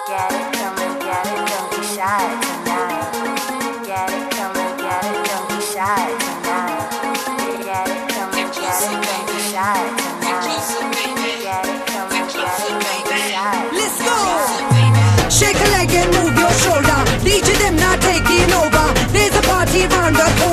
Get it, come and get it, don't be shy tonight. Get it, come and get it, don't be shy tonight. Get it, come and get it, don't be shy tonight. Get it, come and get it, don't be shy. Let's go! Shake a leg and move your shoulder. DJ them not taking over. There's a party round the corner.